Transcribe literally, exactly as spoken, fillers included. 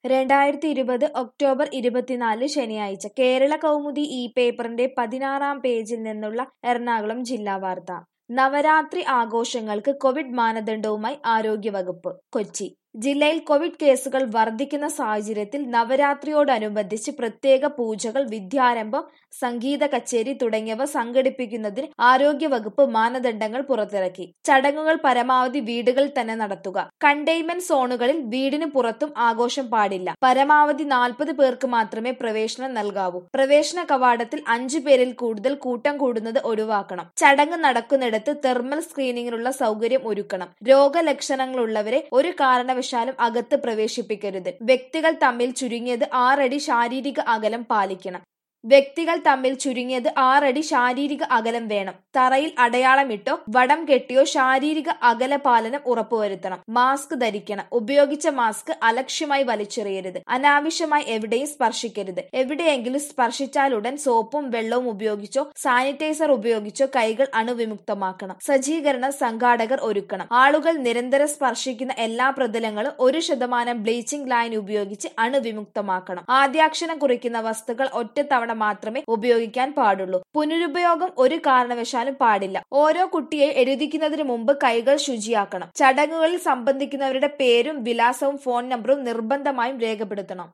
രണ്ടായിരത്തി ഇരുപത് ഒക്ടോബർ ഇരുപത്തിനാല് ശനിയാഴ്ച കേരള കൗമുദി ഈ പേപ്പറിന്റെ പതിനാറാം പേജിൽ നിന്നുള്ള എറണാകുളം ജില്ലാ വാർത്ത. നവരാത്രി ആഘോഷങ്ങൾക്ക് കോവിഡ് മാനദണ്ഡവുമായി ആരോഗ്യവകുപ്പ്. കൊച്ചി ജില്ലയിൽ കോവിഡ് കേസുകൾ വർദ്ധിക്കുന്ന സാഹചര്യത്തിൽ നവരാത്രിയോടനുബന്ധിച്ച് പ്രത്യേക പൂജകൾ, വിദ്യാരംഭം, സംഗീത കച്ചേരി തുടങ്ങിയവ സംഘടിപ്പിക്കുന്നതിന് ആരോഗ്യവകുപ്പ് മാനദണ്ഡങ്ങൾ പുറത്തിറക്കി. ചടങ്ങുകൾ പരമാവധി വീടുകളിൽ തന്നെ നടത്തുക. കണ്ടെയ്ൻമെന്റ് സോണുകളിൽ വീടിന് പുറത്തും ആഘോഷം പാടില്ല. പരമാവധി നാൽപ്പത് പേർക്ക് മാത്രമേ പ്രവേശനം നൽകാവൂ. പ്രവേശന കവാടത്തിൽ അഞ്ചു പേരിൽ കൂടുതൽ കൂട്ടം കൂടുന്നത് ഒഴിവാക്കണം. ചടങ്ങ് നടക്കുന്നിടത്ത് തെർമൽ സ്ക്രീനിങ്ങിനുള്ള സൗകര്യം ഒരുക്കണം. രോഗലക്ഷണങ്ങളുള്ളവരെ ഒരു കാരണവശാലും ാലും അകത്ത് പ്രവേശിപ്പിക്കരുത്. വ്യക്തികൾ തമ്മിൽ ചുരുങ്ങിയത് ആറടി ശാരീരിക അകലം പാലിക്കണം. വ്യക്തികൾ തമ്മിൽ ചുരുങ്ങിയത് ആറടി ശാരീരിക അകലം വേണം. തറയിൽ അടയാളമിട്ടോ വടം കെട്ടിയോ ശാരീരിക അകല പാലനം ഉറപ്പുവരുത്തണം. മാസ്ക് ധരിക്കണം. ഉപയോഗിച്ച മാസ്ക് അലക്ഷ്യമായി വലിച്ചെറിയരുത്. അനാവശ്യമായി എവിടെയും സ്പർശിക്കരുത്. എവിടെയെങ്കിലും സ്പർശിച്ചാലുടൻ സോപ്പും വെള്ളവും ഉപയോഗിച്ചോ സാനിറ്റൈസർ ഉപയോഗിച്ചോ കൈകൾ അണുവിമുക്തമാക്കണം. സജ്ജീകരണം സംഘാടകർ ഒരുക്കണം. ആളുകൾ നിരന്തരം സ്പർശിക്കുന്ന എല്ലാ പ്രതലങ്ങളും ഒരു ശതമാനം ബ്ലീച്ചിംഗ് ലൈൻ ഉപയോഗിച്ച് അണുവിമുക്തമാക്കണം. ആദ്യാക്ഷരം കുറിക്കുന്ന വസ്തുക്കൾ ഒറ്റത്തവണ മാത്രമേ ഉപയോഗിക്കാൻ പാടുള്ളൂ. പുനരുപയോഗം ഒരു കാരണവശാലും പാടില്ല. ഓരോ കുട്ടിയെ എഴുതിക്കുന്നതിന് മുമ്പ് കൈകൾ ശുചിയാക്കണം. ചടങ്ങുകളിൽ സംബന്ധിക്കുന്നവരുടെ പേരും വിലാസവും ഫോൺ നമ്പറും നിർബന്ധമായും രേഖപ്പെടുത്തണം.